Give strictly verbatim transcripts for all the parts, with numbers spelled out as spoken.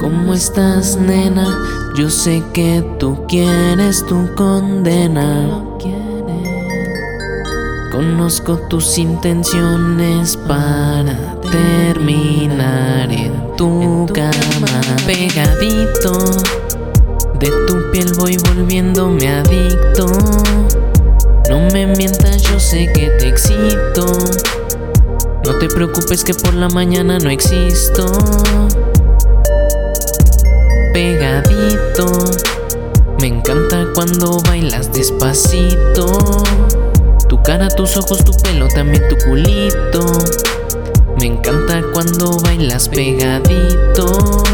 ¿Cómo estás, nena? Yo sé que tú quieres tu condena. Conozco tus intenciones para terminar en tu cama. Pegadito de tu piel voy volviéndome adicto. No me mientas, yo sé que te excito. No te preocupes que por la mañana no existo. Pegadito, me encanta cuando bailas despacito. Tu cara, tus ojos, tu pelo, también tu culito. Me encanta cuando bailas pegadito.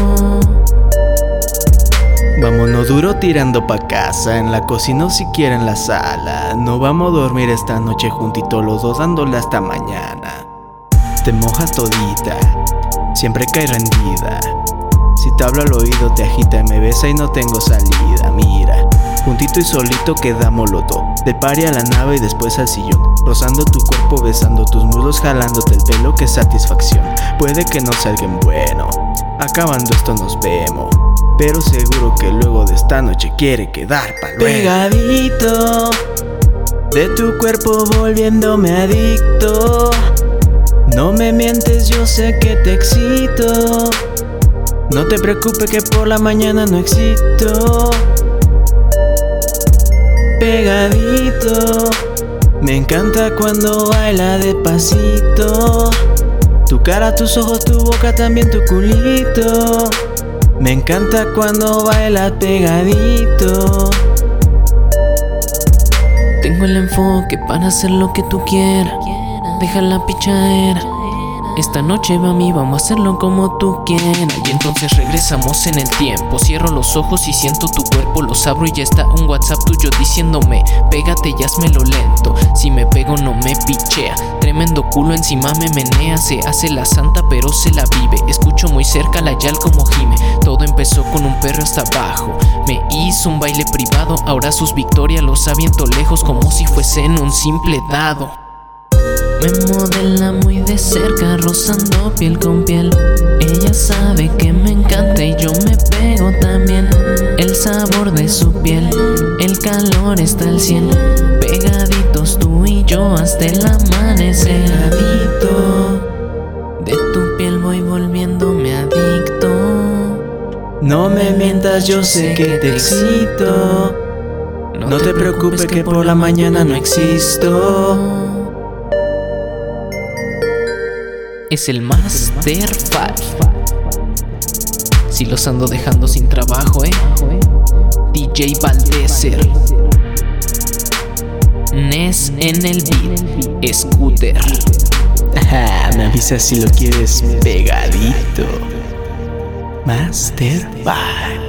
Vámonos duro tirando pa' casa, en la cocina o siquiera en la sala. No vamos a dormir esta noche juntitos los dos dándole hasta mañana. Te mojas todita, siempre cae rendida. Si te hablo al oído te agita y me besa y no tengo salida. Mira, juntito y solito quedamos los dos, del party a la nave y después al sillón, rozando tu cuerpo, besando tus muslos, jalándote el pelo, qué satisfacción. Puede que no salga en bueno, acabando esto nos vemos, pero seguro que luego de esta noche quiere quedar pa' luego. Pegadito de tu cuerpo volviéndome adicto. No me mientes, yo sé que te excito. No te preocupes que por la mañana no existo. Pegadito, me encanta cuando baila despacito. Tu cara, tus ojos, tu boca, también tu culito. Me encanta cuando baila pegadito. Tengo el enfoque para hacer lo que tú quieras. Deja la pichadera. Esta noche, mami, vamos a hacerlo como tú quieras. Y entonces regresamos en el tiempo. Cierro los ojos y siento tu cuerpo. Los abro y ya está un WhatsApp tuyo diciéndome: pégate y házmelo lento. Si me pego no me pichea. Tremendo culo encima me menea. Se hace la santa pero se la vive. Escucho muy cerca la yal como gime. Todo empezó con un perro hasta abajo. Me hizo un baile privado. Ahora sus victorias los aviento lejos como si fuesen un simple dado. Me modela muy de cerca, rozando piel con piel. Ella sabe que me encanta y yo me pego también. El sabor de su piel, el calor está al cien. Pegaditos tú y yo hasta el amanecer. Pegadito de tu piel voy volviéndome adicto. No me mientas, yo sé que te excito. No te preocupes que por la mañana no existo. Es el Master Five. Si los ando dejando sin trabajo, eh. D J Valdeser, Nes en el beat, Scooter. Ajá, me avisas si lo quieres pegadito. Master Five.